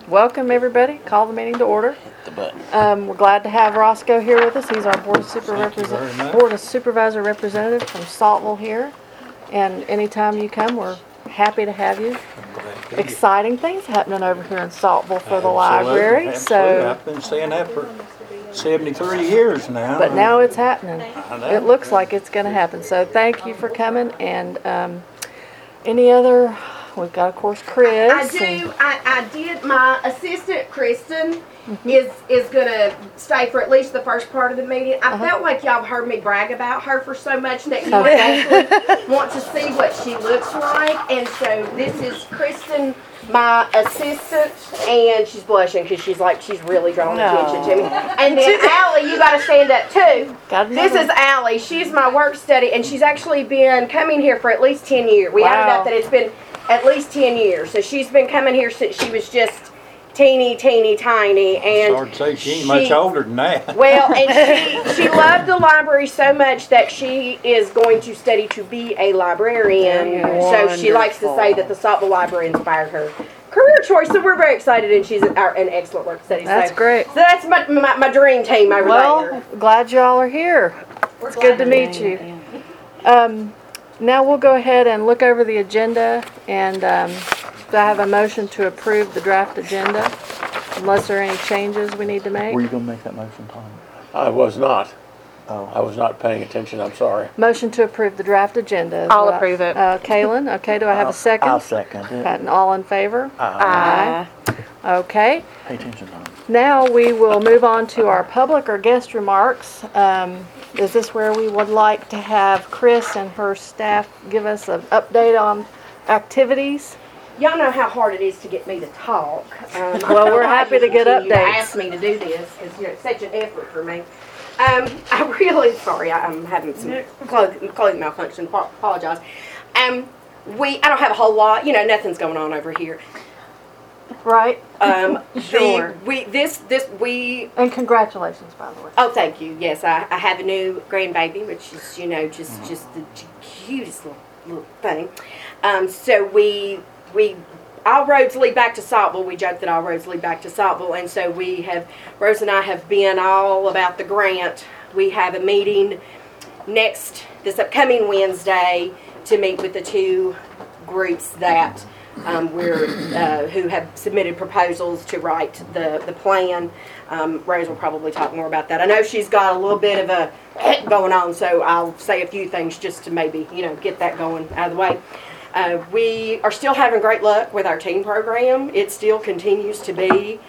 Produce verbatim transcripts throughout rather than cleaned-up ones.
welcome everybody. Call the meeting to order. The button. Um, we're glad to have Roscoe here with us. He's our Board of, Super Represent- Board of Supervisor representative from Saltville here. And anytime you come, we're happy to have you. Exciting things happening over here in Saltville for the Absolutely, library. absolutely. So, I've been saying that for seventy-three years now. but now it's happening. I know. It looks like it's going to happen. So thank you for coming. And um, any other? We've got, of course, Chris. I do. I, I did. My assistant, Kristen, is is gonna stay for at least the first part of the meeting. I Uh-huh. felt like y'all have heard me brag about her for so much that you Okay. actually want to see what she looks like. And so this is Kristen, my assistant, and she's blushing because she's like she's really drawing No. attention to me. And then Allie, you got to stand up too. Got This another- is Allie. She's my work study, and she's actually been coming here for at least ten years. We added Wow. up that it's been at least ten years. So she's been coming here since she was just teeny, teeny, tiny. And Hard to say she ain't much older than that. well, and she, she loved the library so much that she is going to study to be a librarian. So she likes to say that the Saltville Library inspired her career choice. So we're very excited, and she's an, an excellent work study. That's so, great. So that's my, my, my dream team over Well, there. glad y'all are here. It's good to meet you. Um, now we'll go ahead and look over the agenda, and um, do I have a motion to approve the draft agenda, unless there are any changes we need to make? Were you gonna make that motion, Tom? I was not. Oh. I was not paying attention, I'm sorry. Motion to approve the draft agenda. I'll Do I- approve it. Uh, Kaylin, okay, do I have a I'll second? second it. And all in favor? Aye. Aye. Okay. Pay attention, Tom. Now we will move on to our public or guest remarks. Um, is this where we would like to have Chris and her staff give us an update on activities? Y'all know how hard it is to get me to talk. Um, Well, I we're know happy you to get continue updates. Ask me to do this because you know it's such an effort for me. Um, I'm really sorry. I'm having some clothing, clothing malfunction. Apo- Apologize. Um, we I don't have a whole lot. You know, nothing's going on over here. Right? Um, Sure. The, we this this we. And congratulations, by the way. Oh, thank you. Yes, I, I have a new grandbaby, which is you know just just the cutest little, little thing. Um, so we we. All roads lead back to Saltville. We joke that all roads lead back to Saltville, and so we have, Rose and I have been all about the grant. We have a meeting next, this upcoming Wednesday, to meet with the two groups that um, we're, uh, who have submitted proposals to write the, the plan. Um, Rose will probably talk more about that. I know she's got a little bit of a going on, so I'll say a few things just to maybe, you know, get that going out of the way. Uh, we are still having great luck with our teen program. It still continues to be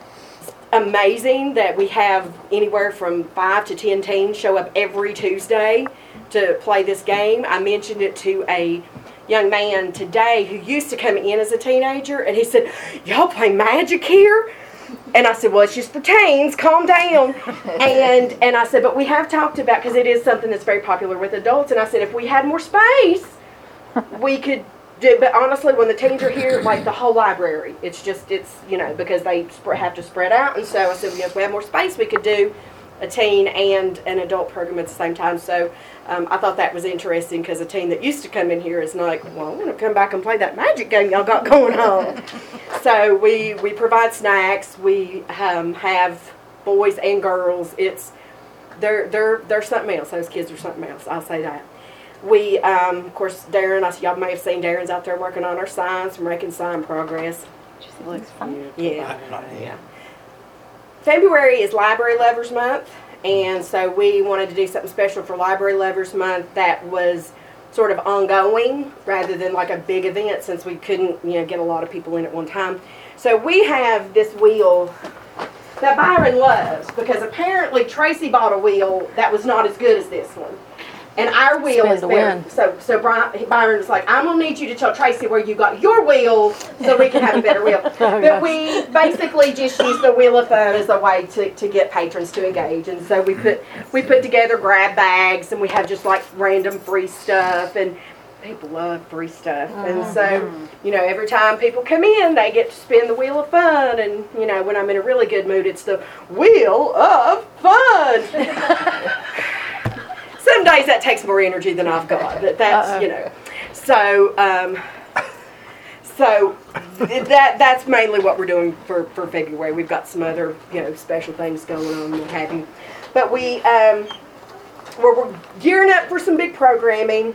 amazing that we have anywhere from five to ten teens show up every Tuesday to play this game. I mentioned it to a young man today who used to come in as a teenager, and he said, "Y'all play Magic here?" And I said, "Well, it's just for teens. Calm down." and and I said, "But we have talked about, because it is something that's very popular with adults." And I said, "If we had more space, we could do." But honestly, when the teens are here, like the whole library, it's just it's you know because they sp- have to spread out. And so I said, you know, if we have more space, we could do a teen and an adult program at the same time. So um, I thought that was interesting, because a teen that used to come in here is like, "Well, I want to come back and play that Magic game y'all got going on." So we we provide snacks. We um, have boys and girls. It's they're they're they're something else. Those kids are something else. I'll say that. We, um, of course, Darren, I, y'all may have seen Darren's out there working on our signs, making sign progress. It looks fun. Yeah. Yeah. February is Library Lovers Month, and so we wanted to do something special for Library Lovers Month that was sort of ongoing rather than like a big event, since we couldn't, you know, get a lot of people in at one time. So we have this wheel that Byron loves, because apparently Tracy bought a wheel that was not as good as this one. And our wheel Spin is to better. win. So, so Brian, Byron was like, "I'm gonna need you to tell Tracy where you got your wheel, so we can have a better wheel." But we basically just use the Wheel of Fun as a way to, to get patrons to engage. And so we put we put together grab bags, and we have just like random free stuff, and people love free stuff. And so, you know, every time people come in, they get to spin the Wheel of Fun. And you know, when I'm in a really good mood, it's the Wheel of Fun. Some days that takes more energy than I've got, but that's, Uh-oh. you know. So, um, so that that's mainly what we're doing for, for February. We've got some other, you know, special things going on and what have you. But we, um, we're, we're gearing up for some big programming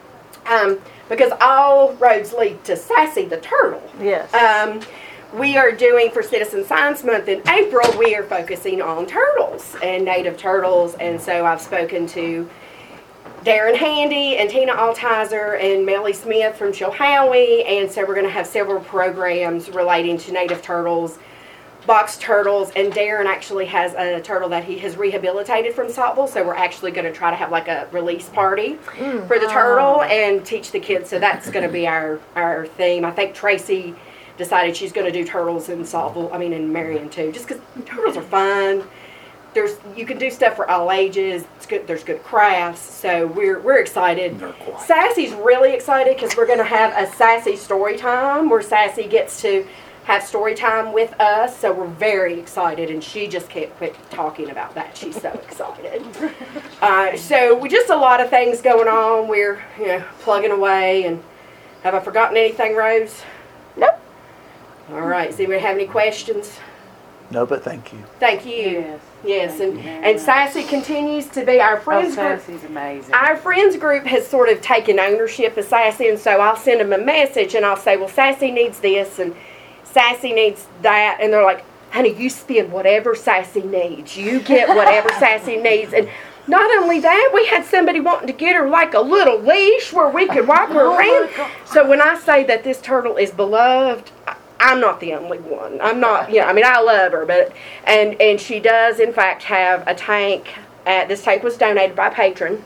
um, because all roads lead to Sassy the Turtle. Yes. Um, we are doing, for Citizen Science Month in April, we are focusing on turtles and native turtles. And so I've spoken to Darren Handy and Tina Altizer and Melly Smith from Chilhowie, and so we're going to have several programs relating to native turtles, box turtles, and Darren actually has a turtle that he has rehabilitated from Saltville, so we're actually going to try to have like a release party mm. for the turtle and teach the kids, so that's going to be our, our theme. I think Tracy decided she's going to do turtles in Saltville, I mean in Marion too, just because turtles are fun. There's, you can do stuff for all ages. It's good. There's good crafts, so we're we're excited. Sassy's really excited because we're going to have a Sassy story time where Sassy gets to have story time with us. So we're very excited, and she just can't quit talking about that. She's so excited. Uh, so we just a lot of things going on. We're you know plugging away. And have I forgotten anything, Rose? Nope. All right. Does anybody have any questions? No, but thank you. Thank you. Yes. Yes, Thank and, you very and much. Sassy continues to be our Oh, friends group. Sassy's amazing. Our friends group has sort of taken ownership of Sassy, and so I'll send them a message and I'll say, well, Sassy needs this and Sassy needs that, and they're like, honey, you spend whatever Sassy needs. You get whatever Sassy needs. And not only that, we had somebody wanting to get her like a little leash where we could walk her around. So when I say that this turtle is beloved, I, I'm not the only one. I'm not, you know, I mean, I love her, but, and, and she does, in fact, have a tank. At, this tank was donated by a patron,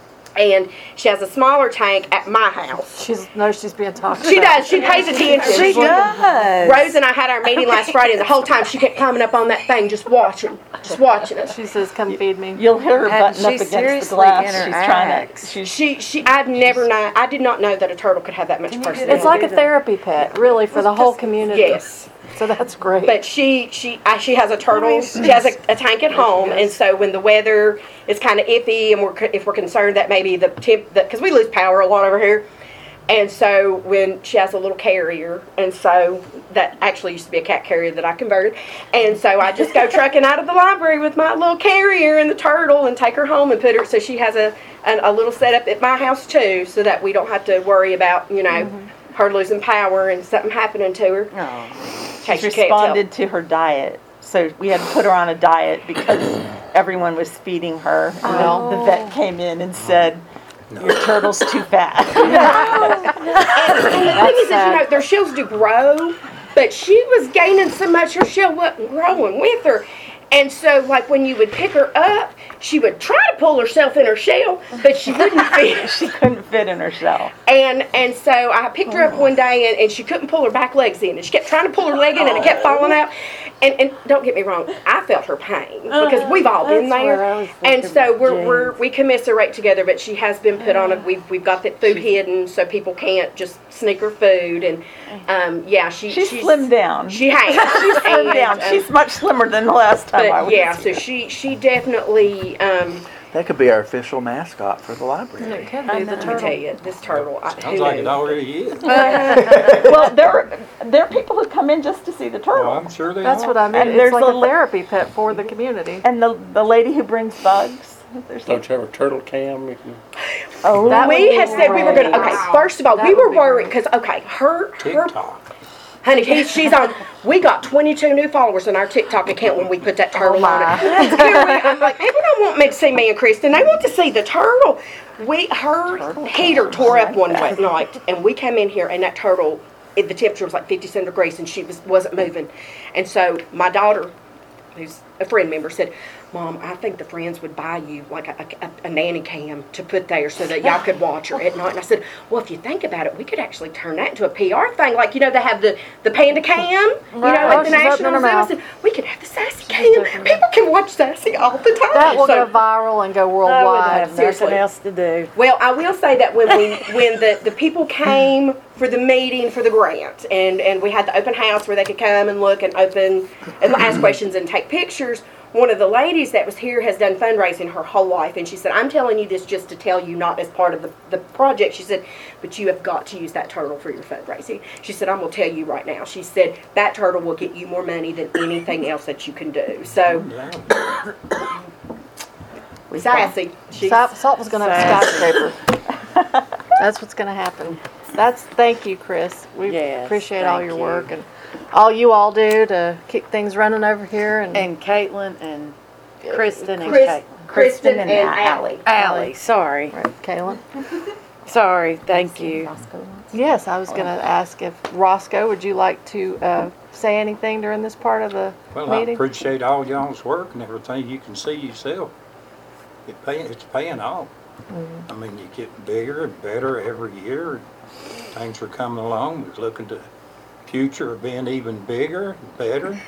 and she has a smaller tank at my house. She's no, she's being talked She about. does. She pays attention. She does. Rose and I had our meeting last Friday, and the whole time she kept climbing up on that thing, just watching, just watching us. She says, "Come feed me." You'll hear her And button up she against the seriously glass. She's trying interacts. to. She's She, she, I'd never know, I did not know that a turtle could have that much personality. It's like a therapy pet, really, for the whole community. Yes. So that's great. But she she uh, she has a turtle. She has a, a tank at home, and so when the weather is kind of iffy, and we're co- if we're concerned that maybe the tip because we lose power a lot over here, and so when she has a little carrier, and so that actually used to be a cat carrier that I converted, and so I just go trucking out of the library with my little carrier and the turtle and take her home and put her. So she has a a, a little setup at my house too, so that we don't have to worry about you know. Mm-hmm. her losing power and something happening to her. oh. Case She's you can't tell. responded to her diet. So we had to put her on a diet because everyone was feeding her. And Oh. the, the vet came in and said, your turtle's too fat. And the thing is, is, you know, their shells do grow, but she was gaining so much her shell wasn't growing with her. And so, like, when you would pick her up, she would try to pull herself in her shell, but she wouldn't fit. She couldn't fit in her shell. And and so I picked her up one day, and, and she couldn't pull her back legs in. And she kept trying to pull her leg in, and it kept falling out. And, and don't get me wrong, I felt her pain, because we've all been That's what I there. was And thinking so about we're, James. we're, we commiserate together, but she has been put on a, we've, we've got that food hidden, so people can't just sneak her food. And, um, yeah, she, She's, she's slimmed down. She has. She's slimmed And, down. um, She's much slimmer than the last time I But was yeah, here. so she she definitely. Um, That could be our official mascot for the library. It could be the let me tell turtle. you, this turtle. I, Sounds who like it knew? already is. Well, there, there are people who come in just to see the turtle. Well, I'm sure they That's are. what I mean. And It's there's like a a li- therapy pet for the community. And the the lady who brings bugs. There's Don't you have a turtle cam? You can, oh, That would We be had said we were going to. Okay, great. first of all, That we would were be worried great. because okay, her her TikTok. honey, he, she's on. We got twenty-two new followers on our TikTok account when we put that turtle on my. it. I'm like, people don't want me to see me and Kristen. They want to see the turtle. We her heater tore up one wet night, and we came in here, and that turtle, it, the temperature was like fifty-seven degrees, and she was wasn't moving. And so my daughter, who's a friend member, said, Mom, I think the friends would buy you like a, a, a nanny cam to put there so that y'all could watch her at night. And I said, well, if you think about it, we could actually turn that into a P R thing. Like, you know, they have the, the panda cam, you Right. know, Oh, at the she's opening National her Zoo. I mouth. said, we could have the Sassy cam. People can watch Sassy all the time. That will So- go viral and go I would worldwide. have seriously. nothing else to do. Well, I will say that when we when the, the people came for the meeting for the grant, and, and we had the open house where they could come and look and open and ask questions and take pictures, one of the ladies that was here has done fundraising her whole life, and she said, I'm telling you this just to tell you, not as part of the, the project. She said, but you have got to use that turtle for your fundraising. She said, I'm going to tell you right now. She said, that turtle will get you more money than anything else that you can do. So, sassy. She's Salt, Salt was gonna have a skyscraper. That's what's gonna happen. That's, thank you, Chris. We Yes, appreciate all thank your you. work and all you all do to keep things running over here and. And Caitlin and Kristen and Chris, Caitlin. Kristen and Allie. Allie, sorry. Right, Kaylin? Sorry, thank you. Yes, I was gonna ask if, Roscoe, would you like to, uh, say anything during this part of the Well, I meeting? appreciate all y'all's work and everything. You can see yourself. It pay, it's paying off. Mm-hmm. I mean, you get bigger and better every year. Things are coming along. We're looking to future of being even bigger and better.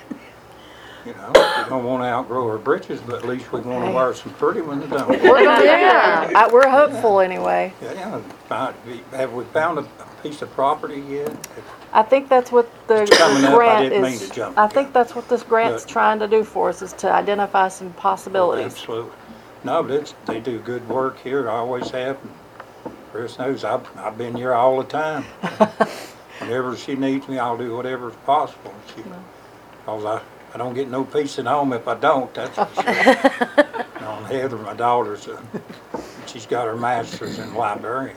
You know, we don't want to outgrow our britches, but at least we want to wear some pretty ones, don't we? We're gonna, yeah, I- we're hopeful anyway. Yeah, find- have we found a a piece of property yet? I think that's what the It's coming the up. I grant didn't mean is, to jump I the think gun. that's what this grant's Good. trying to do for us, is to identify some possibilities. Absolutely. No, but it's, they do good work here, I always have. Chris knows, I've, I've been here all the time. Whenever she needs me, I'll do whatever's possible. She, cause I, I don't get no peace at home if I don't, that's for sure. You know, and Heather, my daughter's, uh, she's got her master's in librarian.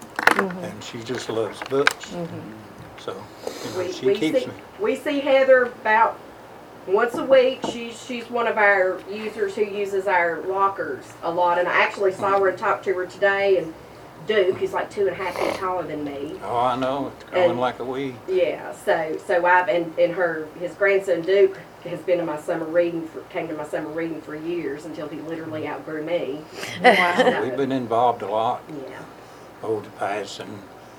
And she just loves books. So, you know, We, she we keeps see, me. we see Heather about once a week. She's she's one of our users who uses our lockers a lot. And I actually saw her and talked to her today. And Duke, who's like two and a half feet taller than me. Oh, I know, it's growing And- like a weed. Yeah. So so I've and, and her his grandson Duke has been in my summer reading for came to my summer reading for years until he literally outgrew me. We've been involved a lot. Yeah. over the past, and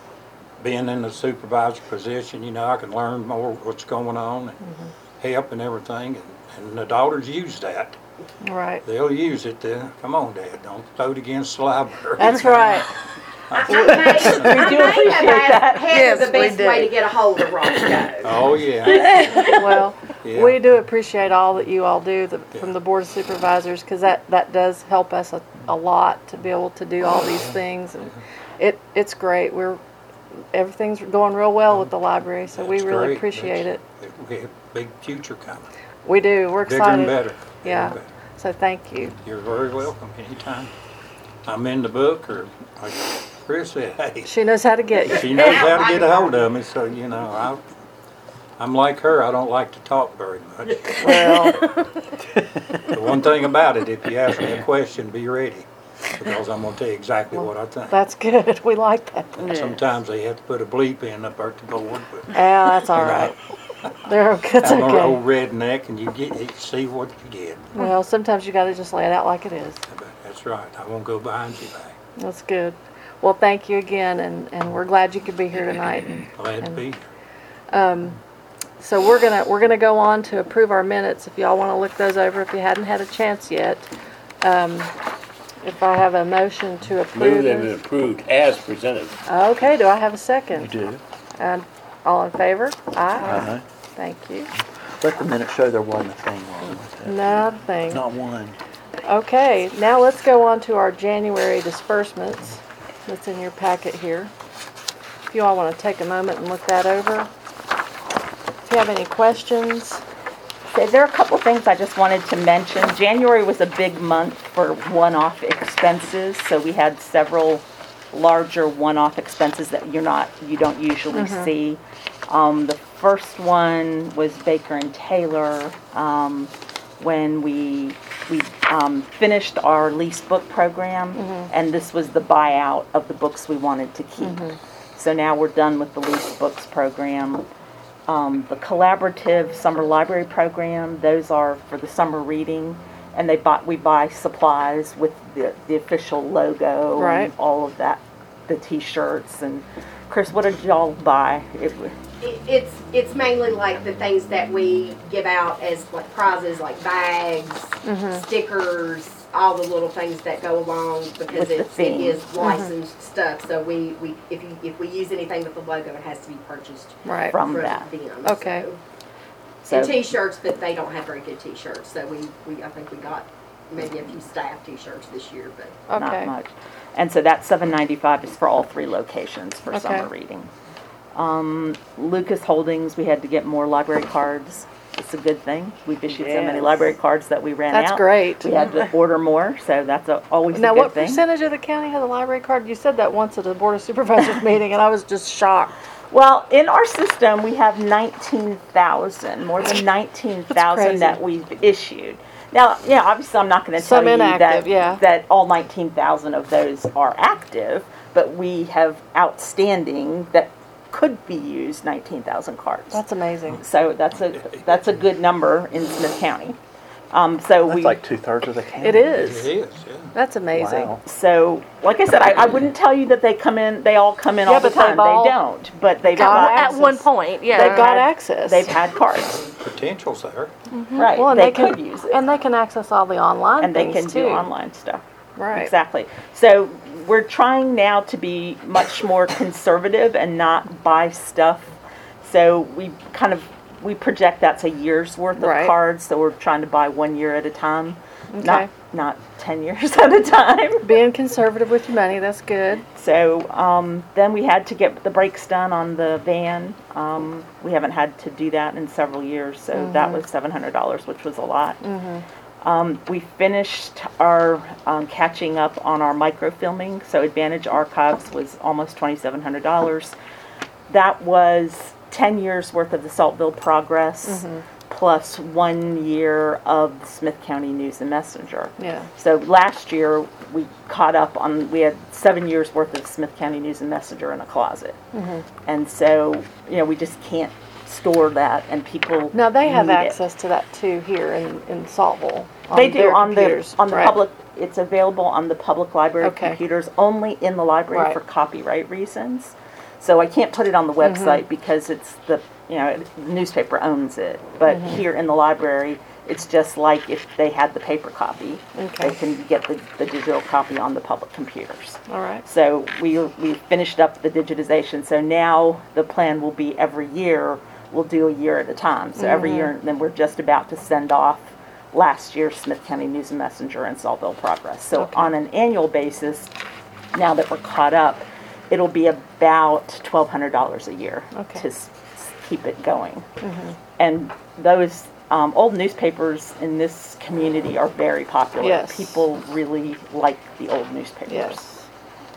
being in the supervisor position, you know, I can learn more what's going on and help and everything, and, and the daughters use that. Right. They'll use it to, come on, Dad, don't throw it against the library. That's right. I, I may, I do may appreciate have that. asked Heather Yes, the we best do. way to get a hold of Roscoe. Oh, yeah, Well, yeah. we do appreciate all that you all do the, from the Board of Supervisors, because that, that does help us a, a lot to be able to do all these things. And it, it's great. We're, everything's going real well with the library, so we That's really great. appreciate it. That's- We have a big future coming, We do. We're bigger and excited. better. Yeah. Bigger and So thank you. better. You're very welcome anytime. I'm in the book, or like Chris said, hey, She knows how to get you. she knows how to get a hold of me, so, you know, I, I'm like her, I don't like to talk very much. Well, The one thing about it, if you ask me a question, be ready, because I'm gonna tell you exactly what I think. that's good. We like that. And sometimes they have to put a bleep in up at the board, but Yeah, that's all right. They're, that's I'm an old okay. redneck, and you get, you see what you get. Well, sometimes you gotta just lay it out like it is. But that's right, I won't go behind you back. That's good. Well, thank you again, and, and we're glad you could be here tonight. And, Glad to be here. um, so we're gonna, we're gonna go on to approve our minutes, if y'all wanna look those over, if you hadn't had a chance yet. Um, if I have a motion to approve Moved and them. approved as presented. Okay, do I have a You second? do. And all in favor? Aye. Uh-huh. Thank you. Let the minutes show there wasn't a thing wrong with it. Not a thing. Not one. Okay, now let's go on to our January disbursements that's in your packet here. If you all want to take a moment and look that over. If you have any questions, So there are a couple things I just wanted to mention. January was a big month for one-off expenses, so we had several larger one-off expenses that you're not, you don't usually see. Um, the first one was Baker and Taylor, um, when we, we, um, finished our lease book program, and this was the buyout of the books we wanted to keep. So now we're done with the lease books program. Um, the collaborative summer library program, those are for the summer reading, and they buy, we buy supplies with the, the official logo Right. and all of that, the t-shirts. And Chris, what did y'all buy? It, It, it's it's mainly like the things that we give out as like prizes, like bags, stickers, all the little things that go along because With the it's, it theme. is licensed stuff. So we, we if you if we use anything with the logo, it has to be purchased right? From from that. them. Okay. So, So, And t-shirts, but they don't have very good t-shirts, so we, we, I think we got maybe a few staff t-shirts this year, but. not Okay. much. And so that seven ninety-five is for all three locations for Okay. summer reading. Um, Lucas Holdings, we had to get more library cards. It's a good thing. We've issued so many Yes. library cards that we ran out. That's great. We had to order more, so that's a, always a Now, good what thing. percentage of the county has a library card? You said that once at a Board of Supervisors meeting, and I was just shocked. Well, in our system, we have nineteen thousand, more than nineteen thousand crazy. that we've issued. Now, yeah, obviously, I'm not going to tell Some you inactive, that, yeah. that all nineteen thousand of those are active, but we have outstanding that could be used nineteen thousand cards. That's amazing. So that's a, that's a good number in Smith County. Um, so That's we. like two-thirds of the county. It It is. is, yeah. That's amazing. Wow. So, like I said, I, I wouldn't tell you that they come in, they all come in Yeah, all the but they've time. all They don't, but they've got got, At access. one point, yeah. They've got had- access. they've had cards, Potential's there. right? Well, and they, they can- could use it, And they can access all the online and they things can too. do online stuff. Right. Exactly. So we're trying now to be much more conservative and not buy stuff. So we kind of we project that's a year's worth of Right. cards. So we're trying to buy one year at a time, Okay. not not ten years at a time. Being conservative with your money, that's good. So um, then we had to get the brakes done on the van. Um, we haven't had to do that in several years, so that was seven hundred dollars, which was a lot. Um, we finished our um, catching up on our microfilming, so Advantage Archives was almost twenty-seven hundred dollars. That was ten years worth of the Saltville Progress, plus one year of the Smith County News and Messenger. Yeah. So last year, we caught up on, we had seven years worth of Smith County News and Messenger in a closet. And so, you know, we just can't store that, and people Now, they have need it. access to that too here in, in Saltville. They on do, their on the, computers, on the right. public, it's available on the public library Okay. computers, only in the library Right. for copyright reasons. So I can't put it on the Mm-hmm. website because it's the, you know, the newspaper owns it. But Mm-hmm. here in the library, it's just like if they had the paper copy. Okay. They can get the, the digital copy on the public computers. All right. So we, we finished up the digitization, so now the plan will be every year, we'll do a year at a time. So every Mm-hmm. year, then we're just about to send off last year's Smith County News and Messenger and Saltville Progress. So Okay. on an annual basis, now that we're caught up, it'll be about twelve hundred dollars a year Okay. to s- s- keep it going. And those um, old newspapers in this community are very popular. Yes. People really like the old newspapers. Yes.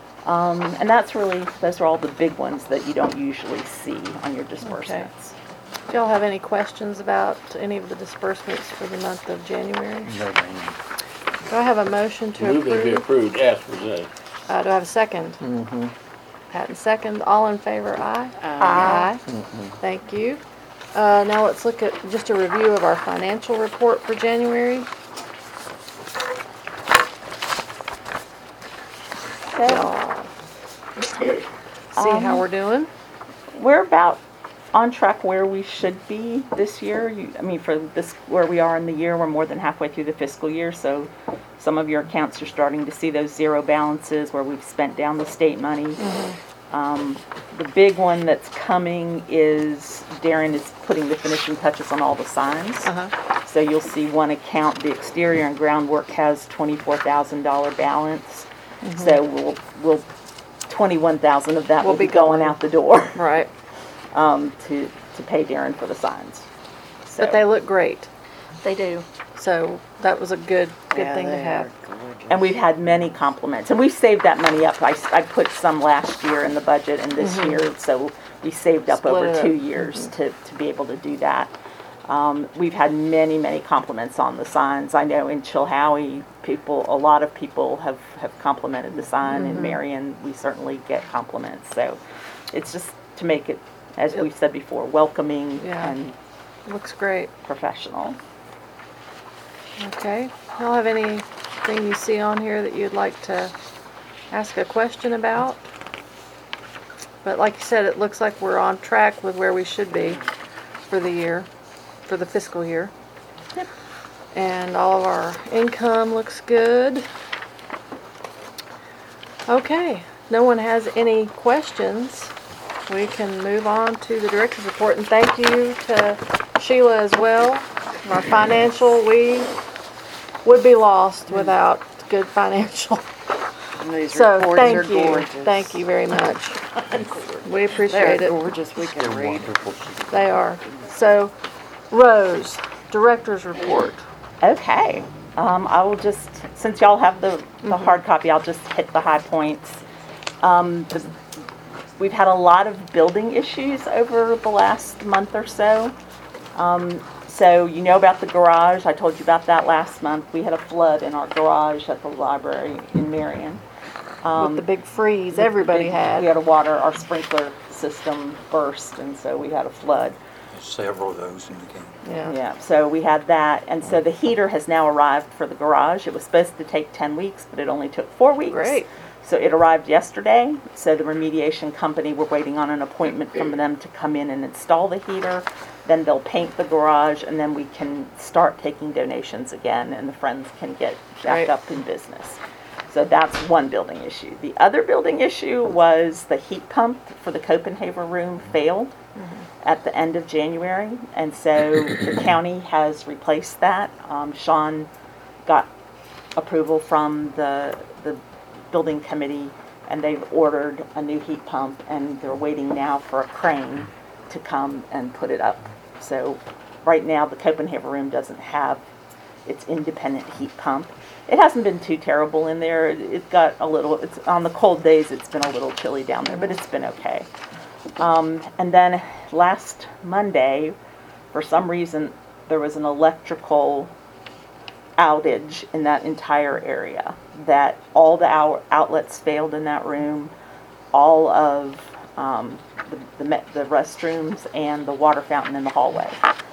Um, and that's really, those are all the big ones that you don't usually see on your disbursements. Do y'all have any questions about any of the disbursements for the month of January? No, ma'am. Do I have a motion to Move that be approve? approved as presented. Uh, do I have a second? Mm-hmm. Pat and second. All in favor, aye? Aye. Aye. Thank you. Uh, now let's look at just a review of our financial report for January. Okay. See how we're doing. We're about on track where we should be this year. You, I mean, for this, where we are in the year, we're more than halfway through the fiscal year, so some of your accounts are starting to see those zero balances where we've spent down the state money. Um, the big one that's coming is Darren is putting the finishing touches on all the signs. Uh-huh. So you'll see one account, the exterior and groundwork has twenty-four thousand dollar balance. So we'll, we'll, twenty-one thousand of that Will will be be going going. out the door, Right. um, to, to pay Darren for the signs. So, But they look great. They do. So that was a good, good Yeah, thing to they have. are gorgeous. and we've had many compliments, and we've saved that money up. I, s- I put some last year in the budget and this year, so we saved up Split over it up. two years to, to be able to do that. Um, we've had many, many compliments on the signs. I know in Chilhowie, people, a lot of people have, have complimented the sign. In Marion, we certainly get compliments. So it's just to make it, as we've said before, welcoming Yeah. and Looks great. professional. Okay. Y'all have anything you see on here that you'd like to ask a question about? But like you said, it looks like we're on track with where we should be for the year, for the fiscal year. Yep. And all of our income looks good. Okay, no one has any questions. We can move on to the director's report, and thank you to Sheila as well. Our financial, we would be lost without good financial. These So reports are thank you, gorgeous. thank you very much. We They're appreciate it. gorgeous. We can They're read. wonderful. They are. So, Rose, Director's Report. Okay. Um, I will just, since y'all have the, the hard copy, I'll just hit the high points. Um, the, we've had a lot of building issues over the last month or so. Um, so you know about the garage. I told you about that last month. We had a flood in our garage at the library in Marion. With the big freeze everybody We had. had a water, our sprinkler system burst, and so we had a flood. There's several of those in the county. Yeah. Yeah, so we had that, and so the heater has now arrived for the garage. It was supposed to take ten weeks, but it only took four weeks. Great. So it arrived yesterday, so the remediation company, we're waiting on an appointment from them to come in and install the heater. Then they'll paint the garage, and then we can start taking donations again, and the Friends can get back Great. up in business. So that's one building issue. The other building issue was the heat pump for the Copenhagen room failed at the end of January, and so the county has replaced that. Um, Sean got approval from the the building committee, and they've ordered a new heat pump, and they're waiting now for a crane to come and put it up. So right now, the Copenhagen room doesn't have its independent heat pump. It hasn't been too terrible in there. It, it got a little, it's on the cold days, it's been a little chilly down there, but it's been okay. Um, and then last Monday, for some reason, there was an electrical outage in that entire area, that all the ou- outlets failed in that room, all of um, the, the, me- the restrooms and the water fountain in the hallway.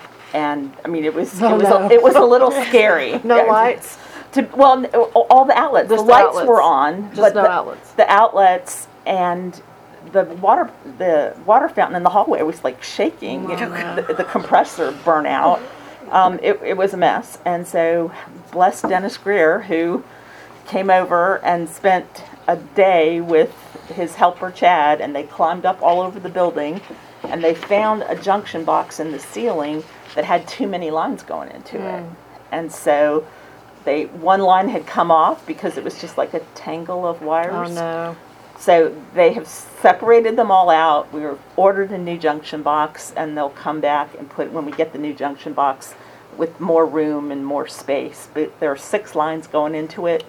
And I mean, it was Oh, it was no. a, it was a little scary. No Yeah, lights? To, well, n- all the outlets. Just the the lights outlets. were on, Just but no the, outlets. the outlets and the water the water fountain in the hallway was like shaking. You know, the, the compressor burnt out. Um, it, it was a mess. And so, bless Dennis Greer, who came over and spent a day with his helper Chad, and they climbed up all over the building, and they found a junction box in the ceiling that had too many lines going into it. And so they one line had come off because it was just like a tangle of wires. Oh, no. So they have separated them all out. We were ordered a new junction box, and they'll come back and put, when we get the new junction box, with more room and more space. But there are six lines going into it.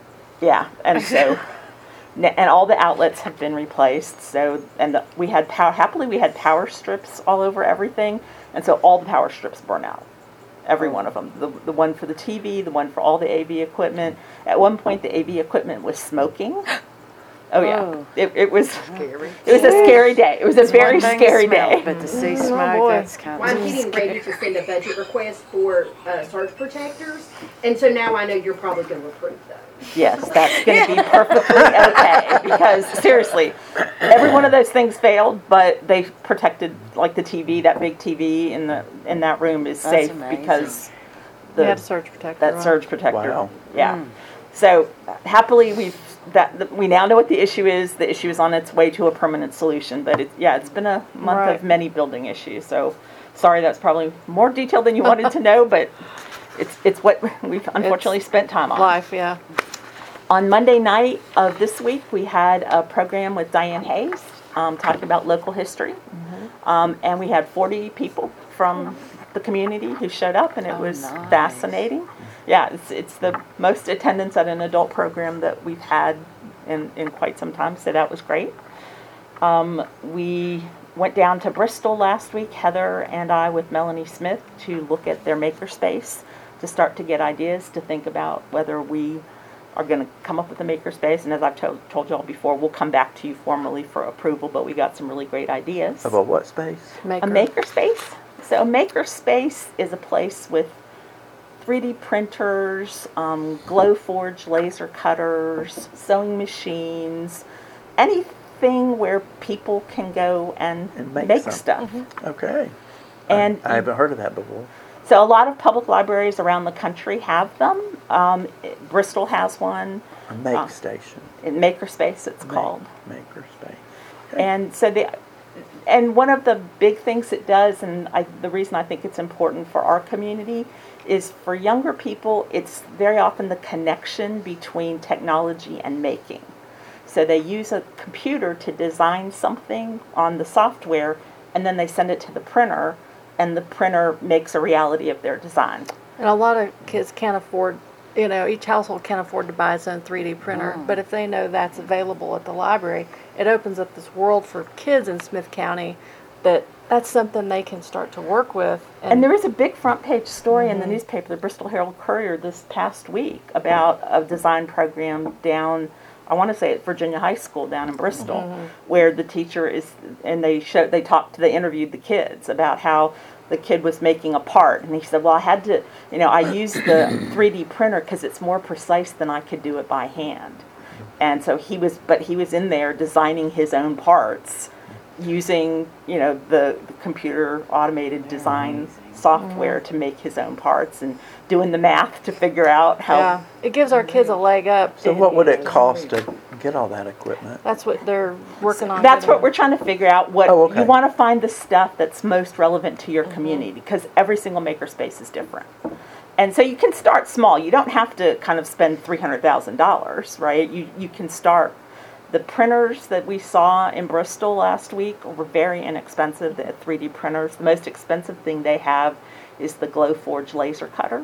Yeah, and so, n- and all the outlets have been replaced. So, and the, we had power, happily we had power strips all over everything. And so all the power strips burn out. Every one of them. The, the one for the T V, the one for all the A V equipment. At one point, the A V equipment was smoking. Oh yeah, Oh. it, it was. Scary. It was a scary day. It was a very One thing to scary smell, day. But to see Oh, smoke, boy. that's kind Well, I'm of getting ready to send a budget request for uh, surge protectors, and so now I know you're probably going to approve those. Yes, that's going to be perfectly okay. Because seriously, every one of those things failed, but they protected, like the T V. That big T V in the in that room is That's safe amazing. because We had a the surge protector that on. surge protector. Wow. Yeah. So happily, we've that we now know what the issue is. The issue is on its way to a permanent solution. But it, yeah, it's been a month Right. of many building issues. So sorry, that's probably more detail than you wanted to know, but it's it's what we've unfortunately spent time on. Life, yeah. On Monday night of this week, we had a program with Diane Hayes um, talking about local history. Um, and we had forty people from the community who showed up, and it Oh, was nice. fascinating. Yeah, it's, it's the most attendance at an adult program that we've had in, in quite some time, so that was great. Um, we went down to Bristol last week, Heather and I, with Melanie Smith, to look at their makerspace, to start to get ideas, to think about whether we are going to come up with a makerspace. And as I've to- told y'all before, we'll come back to you formally for approval, but we got some really great ideas. Of a what space? Maker. A makerspace? So a makerspace is a place with three D printers, um, Glowforge laser cutters, sewing machines, anything where people can go and, And make make something. stuff. Okay. And I, I haven't heard of that before. so a lot of public libraries around the country have them. Um, it- Bristol has one. A make Uh, station. In Makerspace, it's Make- called. Maker space. Okay. And so the and one of the big things it does, and I, the reason I think it's important for our community, is for younger people, it's very often the connection between technology and making. So they use a computer to design something on the software, and then they send it to the printer, and the printer makes a reality of their design. And a lot of kids can't afford, you know, each household can't afford to buy its own three D printer. Mm. But if they know that's available at the library, it opens up this world for kids in Smith County that that's something they can start to work with. And there is a big front page story in the newspaper, the Bristol Herald Courier, this past week about a design program down, I want to say at Virginia High School down in Bristol, where the teacher is, and they showed, they talked, they interviewed the kids about how the kid was making a part, and he said, well, I had to, you know, I used the three D printer because it's more precise than I could do it by hand. And so he was, but he was in there designing his own parts using, you know, the, the computer automated design software to make his own parts and doing the math to figure out how. Yeah, it gives our kids a leg up. So what would it cost to get all that equipment? That's what they're working on. That's what getting. we're trying to figure out. What Oh, okay. you want to find the stuff that's most relevant to your community, because every single makerspace is different. And so you can start small. You don't have to kind of spend three hundred thousand dollars, right? You you can start. The printers that we saw in Bristol last week were very inexpensive, the three D printers. The most expensive thing they have is the Glowforge laser cutter.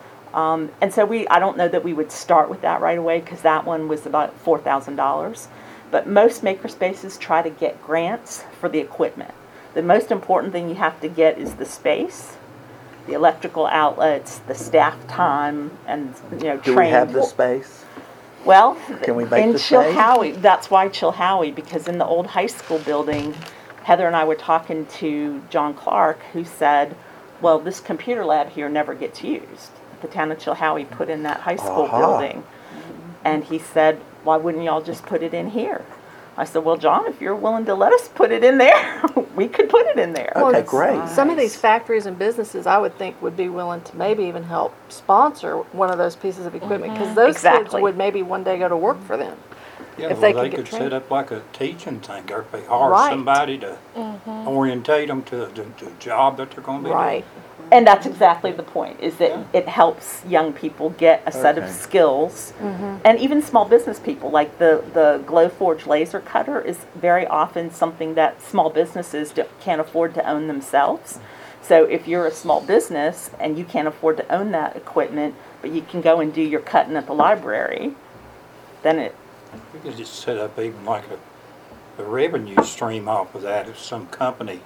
Um, and so we, I don't know that we would start with that right away, because that one was about four thousand dollars. But most makerspaces try to get grants for the equipment. The most important thing you have to get is the space, the electrical outlets, the staff time, and, you know, Do training. we have the space? Well, Can we make in the space? Chilhowie, that's why Chilhowie, because in the old high school building, Heather and I were talking to John Clark, who said, well, this computer lab here never gets used. The town of Chilhowie put in that high school Aha. building. And he said, why wouldn't y'all just put it in here? I said, well, John, if you're willing to let us put it in there, we could put it in there. Well, Okay, it's- great. Some of these factories and businesses, I would think, would be willing to maybe even help sponsor one of those pieces of equipment, because those kids Exactly. would maybe one day go to work for them. Yeah, If well, they they can get could trained. set up like a teaching thing, or if they hire Right. somebody to orientate them to the, the job that they're gonna be doing. Right. And that's exactly the point, is that it helps young people get a set of Okay. skills. And even small business people, like the, the Glowforge laser cutter is very often something that small businesses do- can't afford to own themselves. So if you're a small business and you can't afford to own that equipment, but you can go and do your cutting at the library, then it, We could just set up even like a, a revenue stream off of that if some company,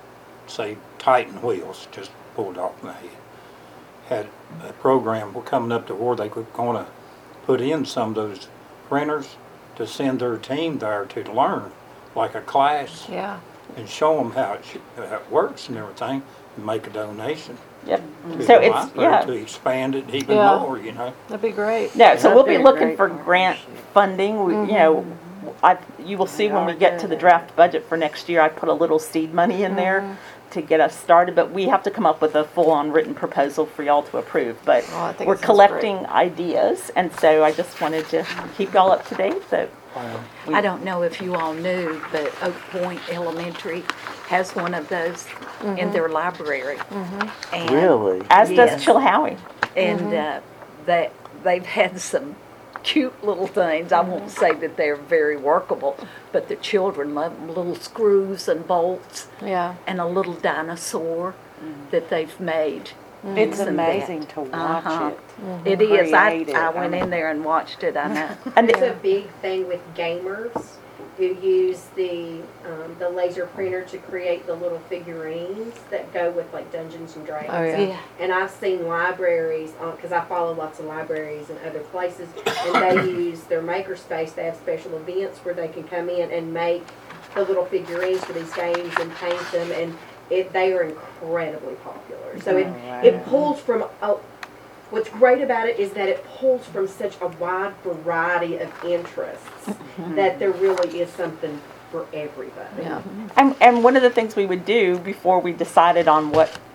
say Titan Wheels, just pulled off my head, had a program coming up to where they were gonna put in some of those printers to send their team there to learn, like a class, Yeah. and show them how it, sh- how it works and everything, and make a donation yep. to So the it's, library yeah. to expand it even Yeah. more, you know? That'd be great. No, so That'd we'll be be a looking great for grant funding, we, you know, I, you will see when we get to the draft budget for next year, I put a little seed money in there to get us started, but we have to come up with a full-on written proposal for y'all to approve, but Oh, I think we're it sounds collecting ideas, and so I just wanted to keep y'all up to date, so. I don't know if you all knew, but Oak Point Elementary has one of those in their library. And- Really? As does Yes. Chilhowie. And uh, that, they've had some cute little things. I won't say that they're very workable, but the children love them, little screws and bolts Yeah. and a little dinosaur that they've made. It's using amazing that. to watch Uh-huh. it. It is. I, Creative. I went in there and watched it, I know. And It's it- a big thing with gamers who use the um, the laser printer to create the little figurines that go with like Dungeons and Dragons. Oh, yeah. And I've seen libraries, because I follow lots of libraries in other places, and they use their makerspace. They have special events where they can come in and make the little figurines for these games and paint them, and it, they are incredibly popular. So it, it pulls from, a, what's great about it is that it pulls from such a wide variety of interests that there really is something for everybody. Yeah. And, and one of the things we would do before we decided on what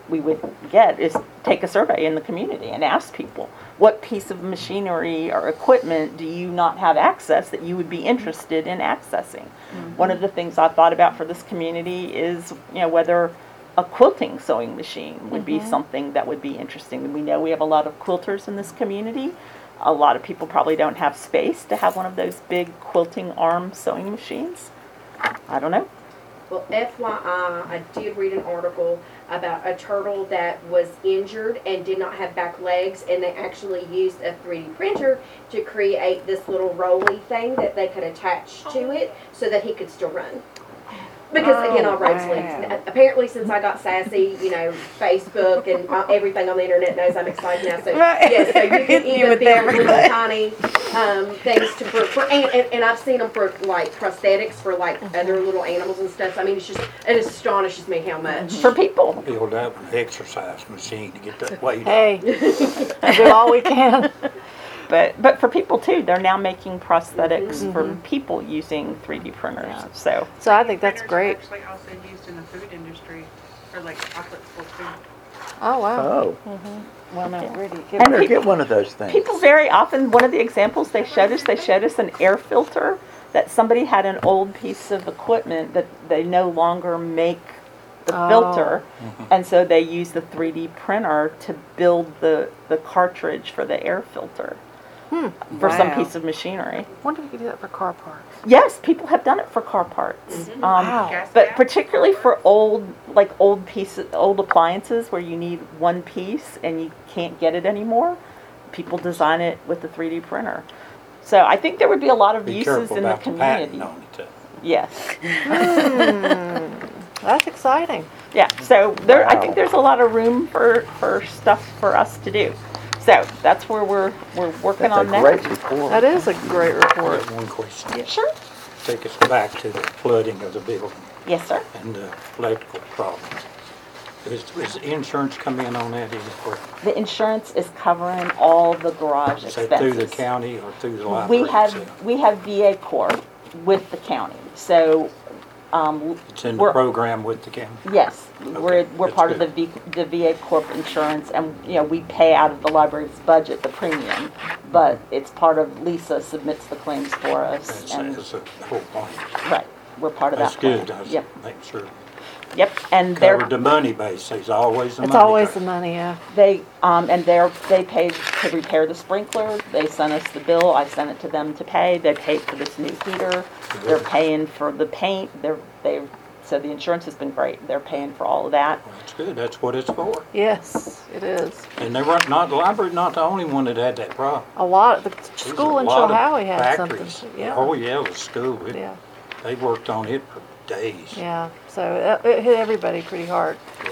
we would get is take a survey in the community and ask people, what piece of machinery or equipment do you not have access that you would be interested in accessing? One of the things I thought about for this community is, you know, whether a quilting sewing machine would be something that would be interesting. And we know we have a lot of quilters in this community. A lot of people probably don't have space to have one of those big quilting arm sewing machines. I don't know. Well, F Y I, I did read an article about a turtle that was injured and did not have back legs, and they actually used a three D printer to create this little rolly thing that they could attach to it so that he could still run. Because again, all roads lead. Apparently, since I got sassy, you know, Facebook and uh, everything on the internet knows I'm excited now. So Right. yes, so you can Hit you even with build little everything. tiny um, things to for, for and, and, and I've seen them for like prosthetics for like other little animals and stuff. So, I mean, it's just it astonishes me how much. For people. Build up an exercise machine to get that weight up. Hey, do all we can. But but for people too, they're now making prosthetics for people using three D printers. So So I think that's Printers are great. actually also used in the food industry, or like chocolate for food. Oh, wow. Oh, Well, no, really. And better people- get one of those things. people very often, one of the examples they showed us, they showed us an air filter that somebody had an old piece of equipment that they no longer make the Oh. filter, and so they use the three D printer to build the, the cartridge for the air filter for some Wow. piece of machinery. Wonder if we could do that for car parts. Yes, people have done it for car parts. Um, Wow. Gas But gas? particularly for old, like old pieces, old appliances where you need one piece and you can't get it anymore, people design it with the three D printer. So I think there would be a lot of Be uses careful in the about the patent community. on it. too. Yes, That's exciting. yeah. So there, I Wow. think there's a lot of room for for stuff for us to do. So that's where we're we're working That's a on that. great report. That is a great I report. have one question. Sure. Take us back to the flooding of the building Yes, sir. and the electrical problems. Is, is insurance come in on that anywhere? The insurance is covering all the garage Is that expenses. through the county or through the library We have, itself? we have V A Corp with the county, so, um, It's in the we're- program with the county? yes, we're, Okay, we're that's part of the good. V, the V A Corp insurance, and, you know, we pay out of the library's budget, the premium, but it's part of, Lisa submits the claims for us, That's, and, that's the whole point. right, we're part of that. That's good. plan. I was Yep, making sure. yep, and they're. Covered the money base. There's always the money. It's always the there. money, yeah. They, um, and they're, they paid to repair the sprinkler, they sent us the bill, I sent it to them to pay, they paid for this new heater, they're paying for the paint, they're, they, so the insurance has been great, they're paying for all of that. That's good. That's what it's for. Yes, it is. And they weren't, not, the library's not the only one that had that problem. A lot, the There's school a in lot of Chilhowie had factories. something. Yeah, Oh, yeah, the school. It- yeah, They worked on it for days. yeah. So it, it hit everybody pretty hard. Yeah.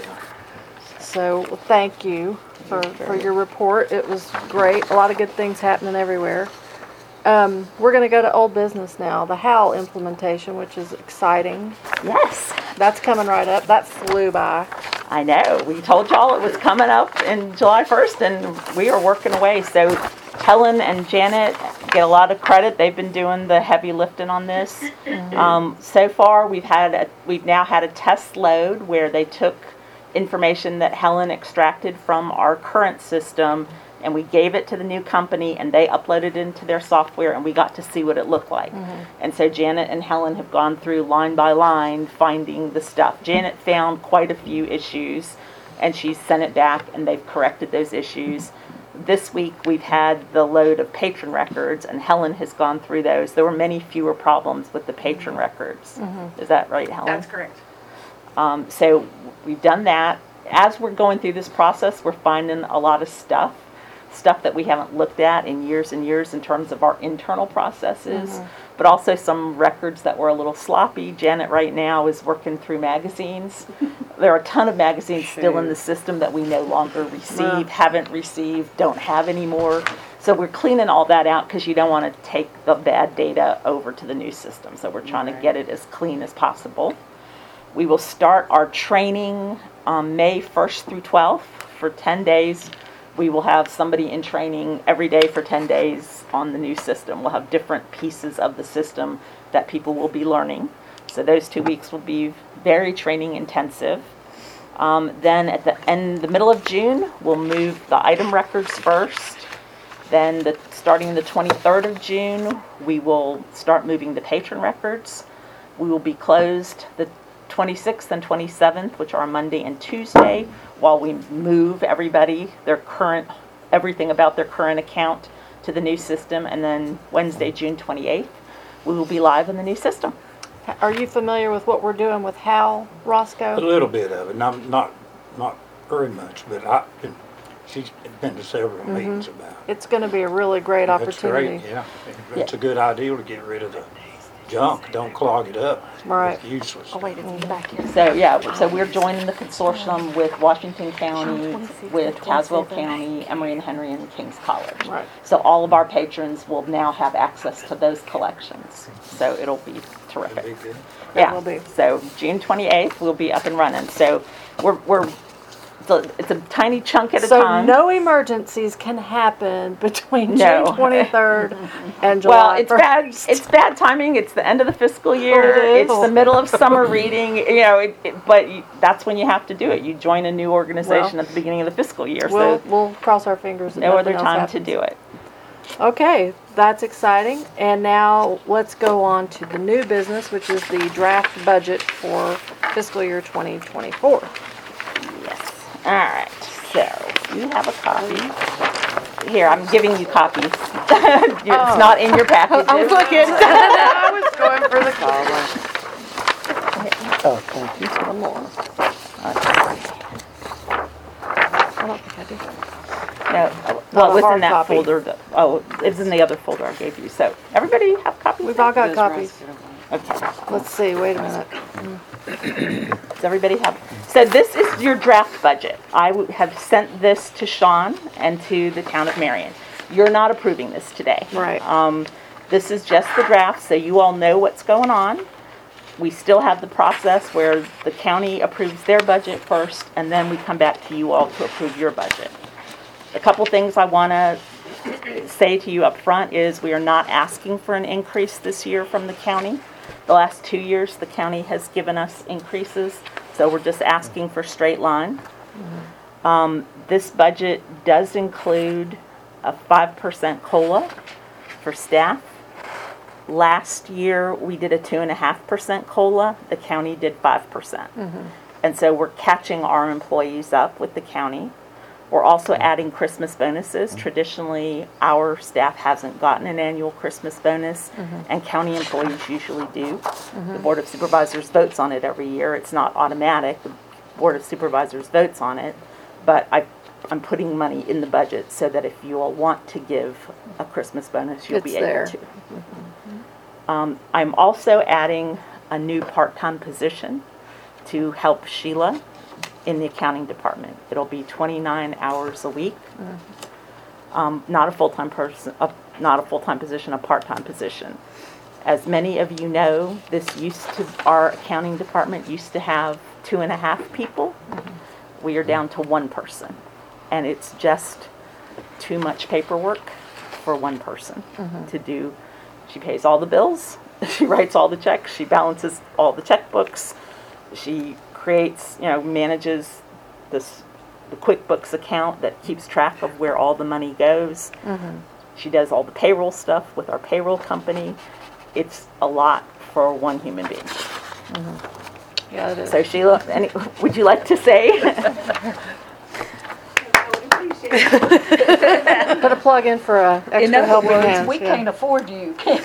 So well, thank you for, for your report. It was great. A lot of good things happening everywhere. Um, we're going to go to old business now. The H A L implementation, which is exciting. Yes, That's coming right up. That flew by. I know, we told y'all it was coming up in July first, and we are working away, so Helen and Janet get a lot of credit, they've been doing the heavy lifting on this. Um, so far, we've had, a, we've now had a test load where they took information that Helen extracted from our current system, and we gave it to the new company, and they uploaded it into their software, and we got to see what it looked like. And so Janet and Helen have gone through line by line, finding the stuff. Janet found quite a few issues, and she's sent it back, and they've corrected those issues. This week, we've had the load of patron records, and Helen has gone through those. There were many fewer problems with the patron records. Is that right, Helen? That's correct. Um, so we've done that. As we're going through this process, we're finding a lot of stuff, stuff that we haven't looked at in years and years in terms of our internal processes, but also some records that were a little sloppy. Janet right now is working through magazines. There are a ton of magazines still in the system that we no longer receive, haven't received, don't have anymore. So we're cleaning all that out because you don't want to take the bad data over to the new system. So we're trying to get it as clean as possible. We will start our training um, May first through twelfth for ten days. We will have somebody in training every day for ten days on the new system. We'll have different pieces of the system that people will be learning. So those two weeks will be very training intensive. Um, then at the end, the middle of June, we'll move the item records first. Then the, starting the twenty-third of June, we will start moving the patron records. We will be closed the twenty-sixth and twenty-seventh, which are Monday and Tuesday, while we move everybody, their current, everything about their current account to the new system. And then Wednesday, June twenty-eighth, we will be live in the new system. Are you familiar with what we're doing with Hal A Roscoe? little bit of it, not, not, not very much, but I, been- she's been to several meetings about it. It's gonna be a really great That's opportunity. great, yeah. It's a good idea to get rid of the junk, don't clog it up. Right. It's useless. Oh, wait, it's in the back here. So, yeah, so we're joining the consortium with Washington County, with Tazewell County, Emory and Henry, and King's College. Right. So all of our patrons will now have access to those collections. So it'll be terrific. That'd be good. Yeah, will be. so June twenty-eighth, we'll be up and running. So we're, we're, it's a, it's a tiny chunk at a So time. no emergencies can happen between No. June twenty-third and July Well, it's first. bad, it's bad timing, it's the end of the fiscal year, It is. it's the middle of summer reading, you know, it, it, but you, that's when you have to do it. You join a new organization Well, at the beginning of the fiscal year, We'll, so we'll cross our fingers that no nothing other else time to happens. do it. Okay, that's exciting. And now let's go on to the new business, which is the draft budget for fiscal year twenty twenty-four. Yes. All right. So you have a copy. Here, I'm giving you copies. It's not in your packages. I was looking. I was going for the collar. Oh, thank you. One more. I don't think I do. No, Not well, a what's hard in that copy. folder? that- Oh, it's in the other folder I gave you. So everybody have copies? We've all got copies. Okay. Let's see, wait a minute. Does everybody have? So this is your draft budget. I w- have sent this to Sean and to the town of Marion. You're not approving this today. Right. Um, this is just the draft, so you all know what's going on. We still have the process where the county approves their budget first, and then we come back to you all to approve your budget. A couple things I want to say to you up front is we are not asking for an increase this year from the county. The last two years, the county has given us increases, so we're just asking for straight line. Um, this budget does include a five percent COLA for staff. Last year, we did a two point five percent COLA. The county did five percent. And so we're catching our employees up with the county. We're also adding Christmas bonuses. Traditionally, our staff hasn't gotten an annual Christmas bonus, and county employees usually do. The Board of Supervisors votes on it every year. It's not automatic. The Board of Supervisors votes on it, but I, I'm putting money in the budget so that if you all want to give a Christmas bonus, you'll It's be able there. to. Um, I'm also adding a new part-time position to help Sheila in the accounting department. It'll be twenty-nine hours a week. Um, not a full-time person, uh, not a full-time position, a part-time position. As many of you know, this used to, our accounting department used to have two and a half people. We are down to one person. And it's just too much paperwork for one person to do. She pays all the bills, she writes all the checks, she balances all the checkbooks, she creates, you know, manages this, the QuickBooks account that keeps track of where all the money goes. She does all the payroll stuff with our payroll company. It's a lot for one human being. Yeah, it is. So Sheila, any, would you like to say? Put a plug in for a In extra other helping words, hand. we yeah. can't afford you, can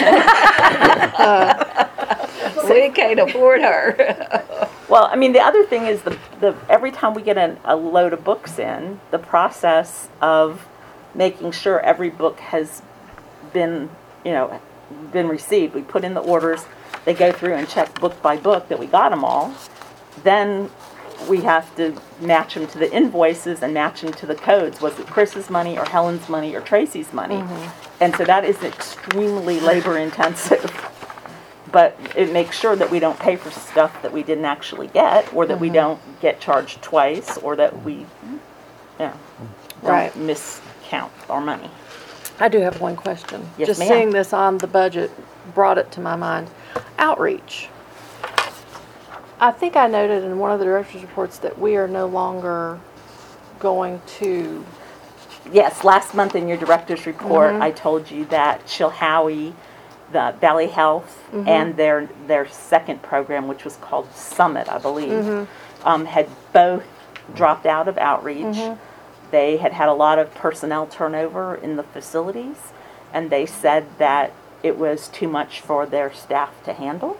we? We can't afford her. Well, I mean, the other thing is the, the every time we get an, a load of books in, the process of making sure every book has been, you know, been received. We put in the orders, they go through and check book by book that we got them all. Then we have to match them to the invoices and match them to the codes. Was it Chris's money or Helen's money or Tracy's money? And so that is extremely labor intensive. But it makes sure that we don't pay for stuff that we didn't actually get, or that we don't get charged twice, or that we, you know, don't Right. miscount our money. I do have one question. Yes, Just ma'am. seeing this on the budget brought it to my mind. Outreach. I think I noted in one of the director's reports that we are no longer going to, Yes, last month in your director's report, I told you that Chilhowie, the Valley Health, and their their second program, which was called Summit, I believe, um, had both dropped out of outreach. They had had a lot of personnel turnover in the facilities, and they said that it was too much for their staff to handle.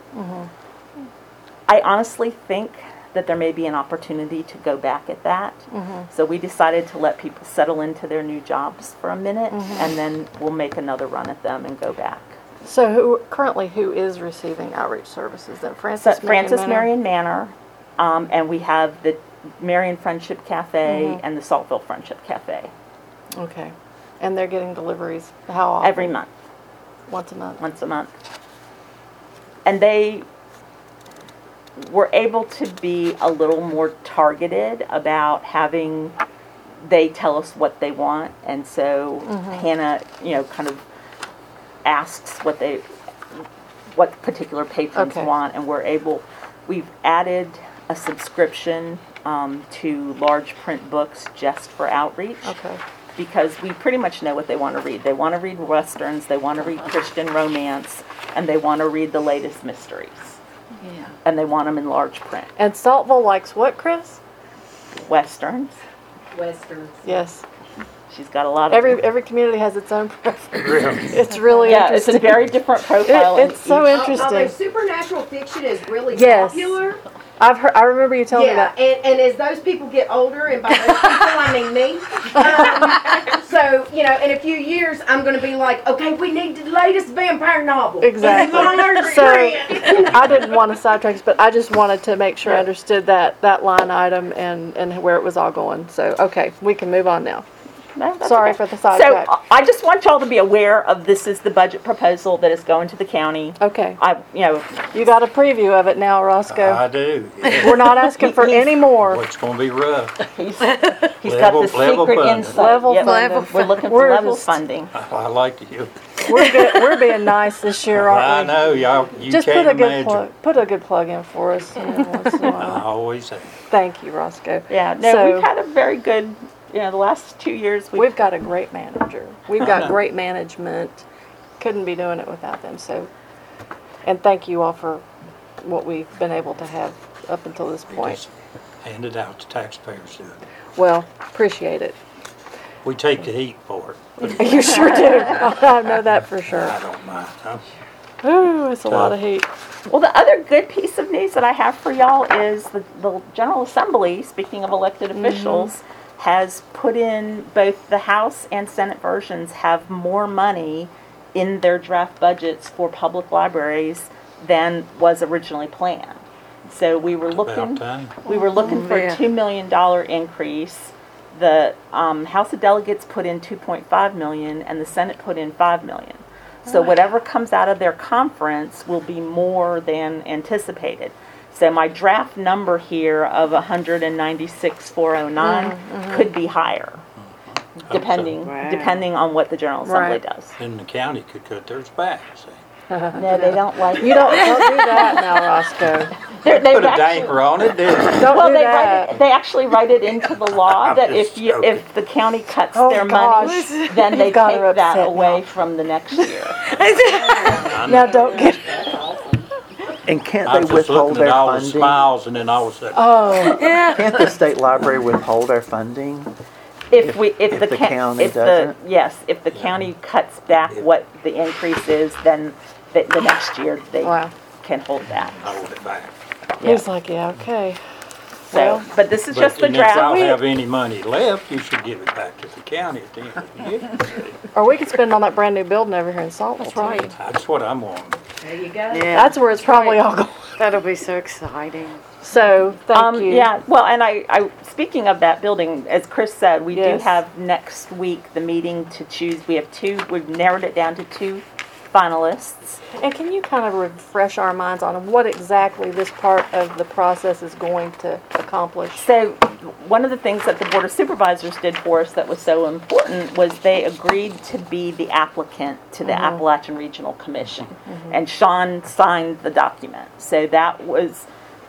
I honestly think that there may be an opportunity to go back at that. So we decided to let people settle into their new jobs for a minute, and then we'll make another run at them and go back. so who, currently who is receiving outreach services then? So Francis Marion Francis Manor? Marion Manor, um, and we have the Marion Friendship Cafe and the Saltville Friendship Cafe Okay. And they're getting deliveries how often? every month, Once a month? once a month. And they were able to be a little more targeted about having, they tell us what they want, and so Hannah, you know, kind of asks what they, what particular patrons Okay. want, and we're able, we've added a subscription um, to large print books just for outreach. Okay. Because we pretty much know what they want to read. They want to read Westerns, they want to read Christian romance, and they want to read the latest mysteries. Yeah. And they want them in large print. And Saltville likes what, Chris? Westerns. Westerns. Yes. She's got a lot of Every every community has its own preference. Really? It's really yeah, it's interesting. a very different profile. It- in it's so each- interesting. Although supernatural fiction is really Yes. popular. I've heard. I remember you telling me Yeah, that. and, and as those people get older, and by those people I mean me, um, so, you know, in a few years, I'm going to be like, okay, we need the latest vampire novel. Exactly. So I didn't want to sidetrack, us, but I just wanted to make sure I understood that that line item and and where it was all going. So okay, we can move on now. No, that's Sorry okay. for the So sidetrack. uh, I just want y'all to be aware of this is the budget proposal that is going to the county. Okay, I, you know, you got a preview of it now, Roscoe. I do. Yeah. We're not asking for any more. Well, it's gonna be rough. he's, he's got Level- the level secret funding. insight. Level Yep. funding. We're looking We're for level just- funding. I, I like you. We're good, we're being nice this year, I aren't we? know, y'all, you Just put can't a good imagine. plug. Put a good plug in for us. You know, once in a I while. always have. Thank you, Roscoe. Yeah, no, So- we've had a very good, you know, the last two years we've, We've got a great manager. We've got great management. Couldn't be doing it without them. So, and thank you all for what we've been able to have up until this We point. just hand it out to taxpayers. Do it. Well, appreciate it. We take the heat for it. You sure do. I know that for sure. I don't mind. Huh? Ooh, it's a lot of heat. well, the other good piece of news that I have for y'all is the, the General Assembly, speaking of elected officials, has put in both the House and Senate versions have more money in their draft budgets for public libraries than was originally planned. So we were looking, About time. we were looking for a man. two million dollar increase. The um, House of Delegates put in two point five million and the Senate put in five million. So whatever comes out of their conference will be more than anticipated. So my draft number here of one hundred ninety-six thousand four hundred nine could be higher, depending Wow. depending on what the General Assembly Right. does. Then the county could cut theirs back, see. No, they don't like You don't, don't do that now, Roscoe. They're- they've Put a actually- damper on it, didn't it? Don't Well, do they that. write it, they actually write it into the law I'm that just if you, joking. if the county cuts Oh, their money, gosh. then they You've got take her that upset away now. from the next year. Now don't get. And can't I they was just withhold looking at their all the funding? smiles and then all of a sudden, Oh, Can't the state library withhold their funding? If we, if if the, the ca- county if the, doesn't? yes, if the county cuts back what the increase is, then the, the next year they wow. can hold that. hold it back. He's like, yeah, okay. So, Well, but this is But just the and if y'all draft. have any money left, you should give it back to the county at the end of the year. Or we could spend on that brand new building over here in Saltville. That's right. That's what I'm wanting. There you go. Yeah, That's where it's probably all going. that'll be so exciting. So thank Um, you. yeah, well, and I, I, speaking of that building, as Chris said, we Yes. do have next week the meeting to choose. We have two, we've narrowed it down to two finalists. And can you kind of refresh our minds on what exactly this part of the process is going to accomplish? So, one of the things that the Board of Supervisors did for us that was so important was they agreed to be the applicant to the Appalachian Regional Commission. And Sean signed the document. So that was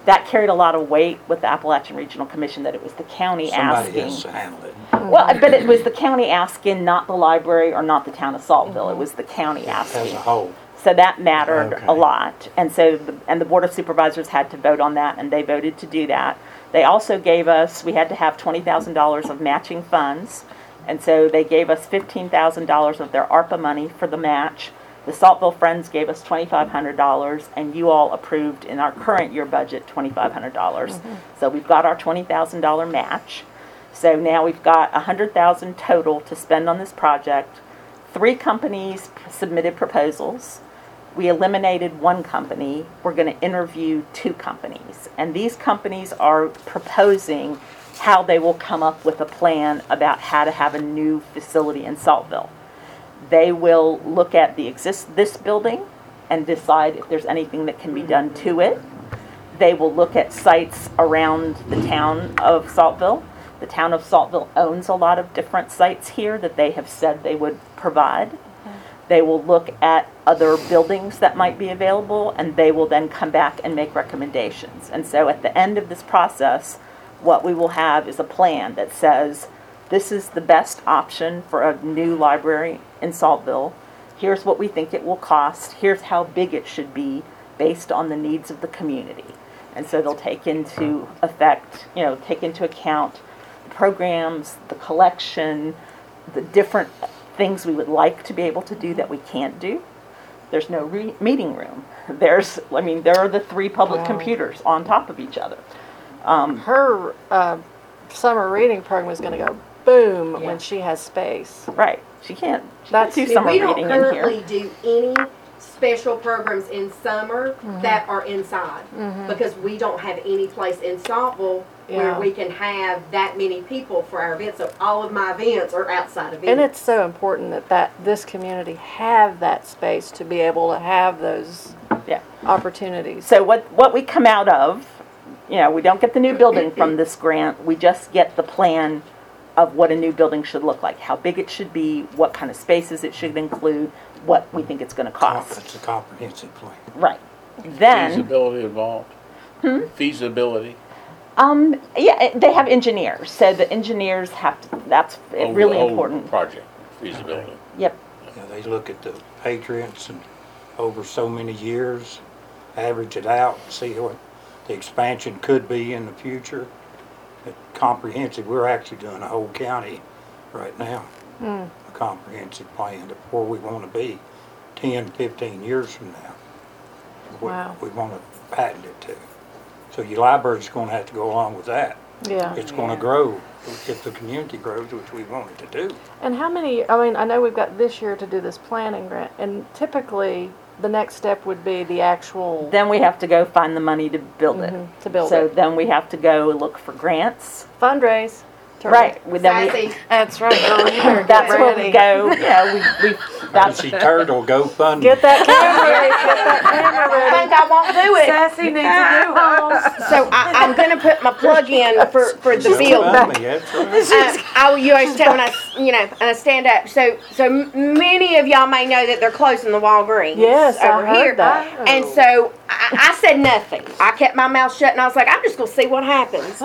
that carried a lot of weight with the Appalachian Regional Commission, that it was the county Somebody asking. has to handle it. Well, but it was the county asking, not the library or not the town of Saltville. It was the county As a asking. whole. So that mattered Okay. a lot. And so, the, and the Board of Supervisors had to vote on that, and they voted to do that. They also gave us, we had to have twenty thousand dollars of matching funds. And so they gave us fifteen thousand dollars of their ARPA money for the match. The Saltville Friends gave us twenty-five hundred dollars, and you all approved in our current year budget twenty-five hundred dollars. Mm-hmm. So we've got our twenty thousand dollars match. So now we've got one hundred thousand dollars total to spend on this project. Three companies submitted proposals. We eliminated one company. We're going to interview two companies. And these companies are proposing how they will come up with a plan about how to have a new facility in Saltville. They will look at the exist this building and decide if there's anything that can be done to it. They will look at sites around the town of Saltville. The town of Saltville owns a lot of different sites here that they have said they would provide. They will look at other buildings that might be available, and they will then come back and make recommendations. And so at the end of this process, what we will have is a plan that says, this is the best option for a new library in Saltville. Here's what we think it will cost. Here's how big it should be based on the needs of the community. And so they'll take into effect, you know, take into account the programs, the collection, the different things we would like to be able to do that we can't do. There's no re- meeting room. There's, I mean, there are the three public Wow. computers on top of each other. Um, Her uh, summer reading program is going to go boom Yeah. when she has space. right. She can't, she That's- can't do See, summer we don't reading in here. currently do any special programs in summer that are inside because we don't have any place in Saltville Yeah. where we can have that many people for our events. So all of my events are outside events. And it's so important that, that this community have that space to be able to have those Yeah. opportunities. So what, what we come out of, you know, we don't get the new building from this grant. We just get the plan of what a new building should look like, how big it should be, what kind of spaces it should include, what we think it's going to cost. It's a comprehensive plan. Right. Then, Feasibility involved. Feasibility. um, yeah, it- they have engineers, so the engineers have to, that's Over the really whole important. Project, feasibility. Yep. You know, they look at the Patriots and over so many years, average it out, see what the expansion could be in the future. It comprehensive, we're actually doing a whole county right now. A comprehensive plan to where we want to be ten, fifteen years from now. We- Wow. We want to patent it too. So your library's going to have to go along with that. Yeah. It's going to grow if the community grows, which we want it to do. And how many, I mean, I know we've got this year to do this planning grant, and typically the next step would be the actual, Then we have to go find the money to build it. Mhm, to build So it. then we have to go look for grants. fundraise. to- Right. We- Then we, Sassy. That's right, girl, you better get that's where we ready. go, yeah, we, we, that's, Fancy Turtle, GoFundMe. Get that camera ready, get that camera I ready. think I won't do it. Sassy needs a new home. So I, I'm gonna put my plug in for, for the bill. GoFundMe, that's right. Um, I, you always tell when I, you know, and I stand up. So, so m- many of y'all may know that they're closing the Walgreens Yes, I over heard here. that. And so I, I said nothing. I kept my mouth shut, and I was like, I'm just gonna see what happens.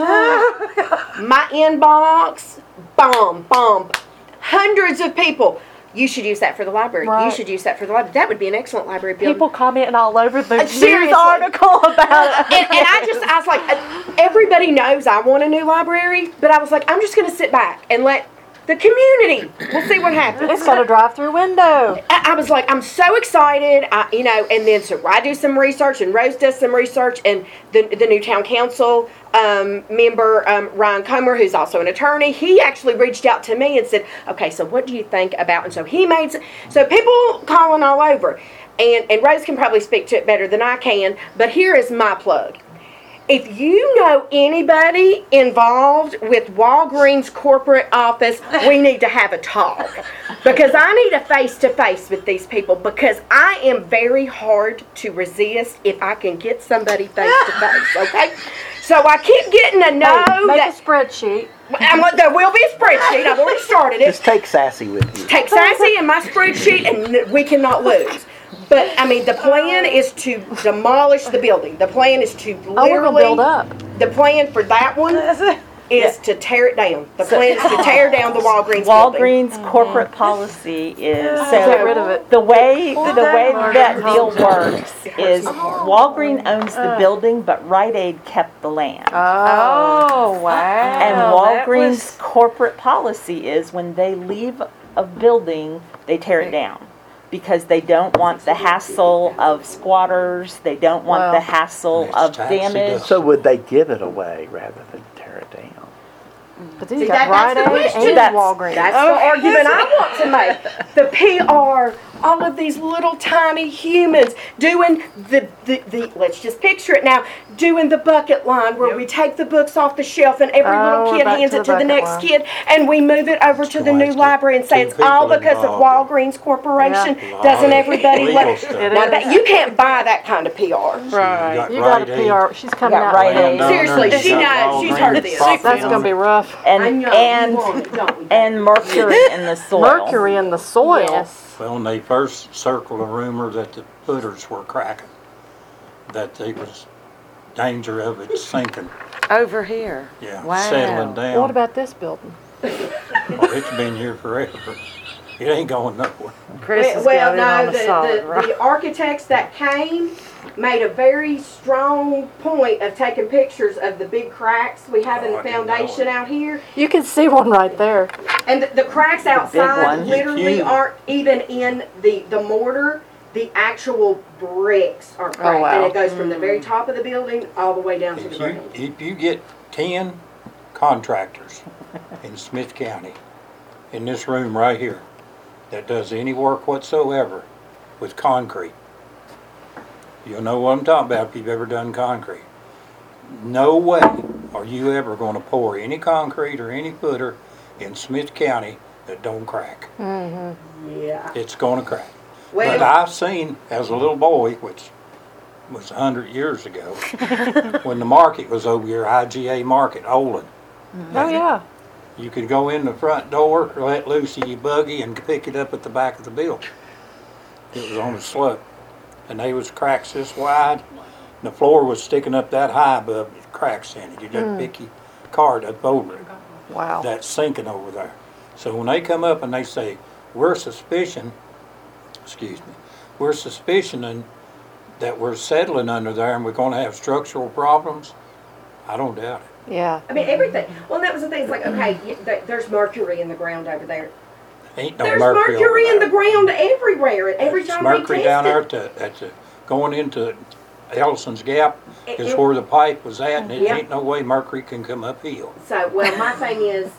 My inbox, bomb, bomb, hundreds of people. You should use that for the library. You Right. should use that for the library. That would be an excellent library building. people commenting all over the Uh, news seriously. article about it. and, and I just, I was like, uh, everybody knows I want a new library, but I was like, I'm just going to sit back and let the community, we'll see what happens. It's got a drive-through window. I, I was like, I'm so excited, I, you know, and then so I do some research and Rose does some research, and the, the new town council um, member, um, Ryan Comer, who's also an attorney, he actually reached out to me and said, okay, so what do you think about, and so he made, s- so people calling all over, and, and Rose can probably speak to it better than I can, but here is my plug. If you know anybody involved with Walgreens corporate office, we need to have a talk. Because I need a face-to-face with these people, because I am very hard to resist if I can get somebody face-to-face, okay? So I keep getting a no. Hey, make that, a spreadsheet. I'm, there will be a spreadsheet. I've already started it. Just take Sassy with you. Take Sassy and my spreadsheet, and we cannot lose. But, I mean, the plan is to demolish the building. The plan is to Oh, we're gonna build literally, up. the plan for that one is to tear it down. The plan is to tear down the Walgreens building. Walgreens corporate policy is, so. Get rid of it. The way, the way that deal works is Walgreens owns the building, but Rite Aid kept the land. Oh, wow. And that Walgreens was- corporate policy is when they leave a building, they tear it down. Because they don't want the hassle of squatters, they don't want Well, the hassle It's of taxi damage. dust. So would they give it away rather than tear it down? But See, these that- got Rite that's the Aid question. and That's- Walgreens. That's the argument I want to make. The P R, all of these little tiny humans doing the, the, the let's just picture it now, doing the bucket line where we take the books off the shelf and every Oh, little we're kid back hands to it the to the bucket next line. kid and we move it over to the Why new is it library and say two it's all people because of involved? Walgreens Corporation. Yeah. Doesn't Lot of everybody legal let, stuff. It now is. that, you can't buy that kind of P R. Right. You You got got a Rite Aid. P R. She's coming got out. Rite Aid. Seriously, she You got knows. She's heard Walgreens this. property That's on gonna be it. rough. And, I know, and, we want it, don't we? and mercury in the soil. Mercury in the soil. Yes. Well, when they first circled a rumor that the footers were cracking, that there was danger of it sinking, Over here. yeah, Wow. settling down. What about this building? Well, it's been here forever. It ain't going nowhere. Chris has Well, got it on no, the solid the, rock. the, the architects that came made a very strong point of taking pictures of the big cracks we have in Oh, the I didn't know foundation it. out here. You can see one right there. And the, the cracks outside one. literally Huge. aren't even in the, the mortar. The actual bricks are cracked. wow. And it goes from the very top of the building all the way down to the If you, ground. if you get ten contractors in Smith County, in this room right here, that does any work whatsoever with concrete, you'll know what I'm talking about if you've ever done concrete. No way are you ever gonna pour any concrete or any footer in Smith County that don't crack. Yeah. It's gonna crack. But Well, I've seen, as a little boy, which was a hundred years ago, when the market was over here, I G A Market, Olin. Oh, yeah. You could go in the front door, let loose your buggy, and pick it up at the back of the building. It was on a slope, and they was cracks this wide. And the floor was sticking up that high above the cracks in it. You just pick your cart up over it. Wow. That's sinking over there. So when they come up and they say, we're suspicion, excuse me, we're suspicioning that we're settling under there and we're gonna have structural problems, I don't doubt it. Yeah. I mean, everything. Well, and that was the thing. It's like, okay, y- th- there's mercury in the ground over there. Ain't no There's mercury, mercury, over in the there. ground everywhere. And every There's time mercury we down test there it, at the, at the, going into Ellison's Gap It- is it- where the pipe was at, and it Yeah. ain't no way mercury can come uphill. So, well, my thing is,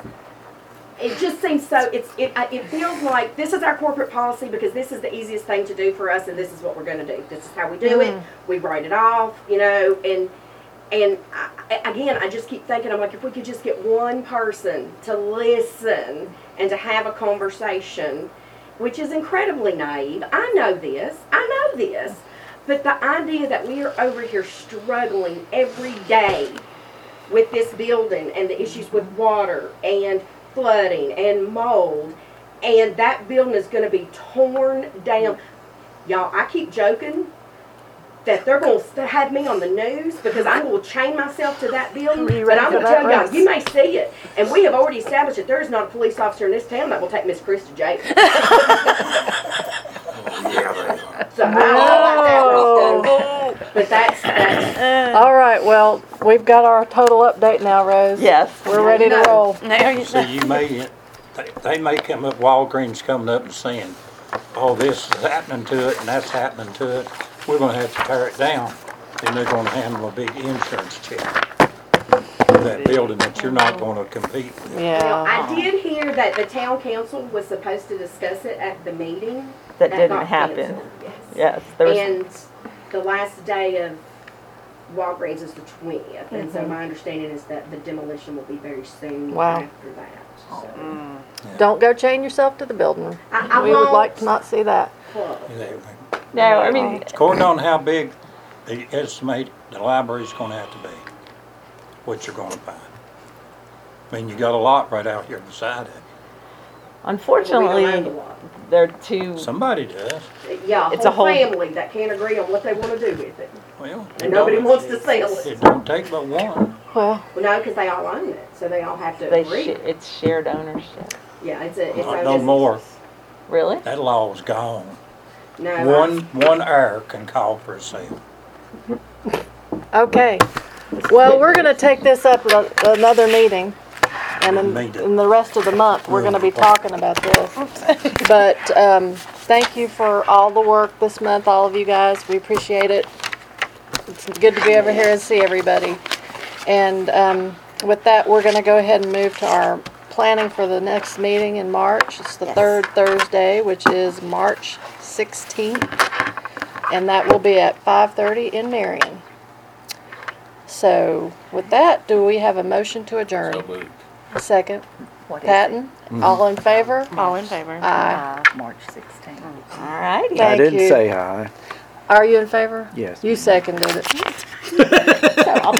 it just seems so. It's it. I- It feels like this is our corporate policy because this is the easiest thing to do for us, and this is what we're going to do. This is how we do it. We write it off, you know. And and I, again, I just keep thinking, I'm like, if we could just get one person to listen and to have a conversation, which is incredibly naive. I know this. I know this. But the idea that we are over here struggling every day with this building and the issues with water and flooding and mold, and that building is going to be torn down. Y'all, I keep joking that they're going to have me on the news because I'm going to chain myself to that building. Are you But ready I'm for going to that, tell y'all, Rex? you may see it. And we have already established that there is not a police officer in this town that will take Miss Chris to jail. So I don't know about that, Roscoe. But that's, that's All right, well, we've got our total update now, Rose. Yes. We're ready to No. roll. Now you So you may, they, they may come up, Walgreens coming up and saying, oh, this is happening to it and that's happening to it. We're gonna have to tear it down. And they're gonna handle a big insurance check for that building that you're not gonna compete with. Now, Yeah. I did hear that the town council was supposed to discuss it at the meeting. That didn't got happen. canceled, Yes. Yes, there was, And the last day of Walgreens is the twentieth, and so my understanding is that the demolition will be very soon Wow. after that. So Don't go chain yourself to the building. I, I We would won't like to not see that. close. no, I mean, According on how big they estimate the library's gonna have to be, what you're gonna find. I mean, you got a lot right out here beside it. Unfortunately, We don't own the lot. they're too, Somebody does. Yeah, It's a a whole whole- family that can't agree on what they want to do with it. Well, And it nobody don't- wants to sell it. It don't take but one. Well, Well, no, because they all own it, so they all have to they, agree. sh- it's shared ownership. Yeah, it's a, it's Not owned no as- more. Really? That law's gone. No. I- One, one heir can call for a sale. okay. Well, we're gonna take this up at a- another meeting. And in, Meeting. in the rest of the month, we're gonna be talking about this. But, um, thank you for all the work this month, all of you guys. We appreciate it. It's good to be over here and see everybody. And, um, with that, we're gonna go ahead and move to our planning for the next meeting in March. It's the third Thursday, which is March sixteenth. And that will be at five thirty in Marion. So, with that, do we have a motion to adjourn? So moved. Second. What is it? Patton, all in favor? All in favor? Aye. Uh, March sixteenth. All righty. Thank I didn't you. say hi. Are you in favor? Yes. You seconded it. So I'll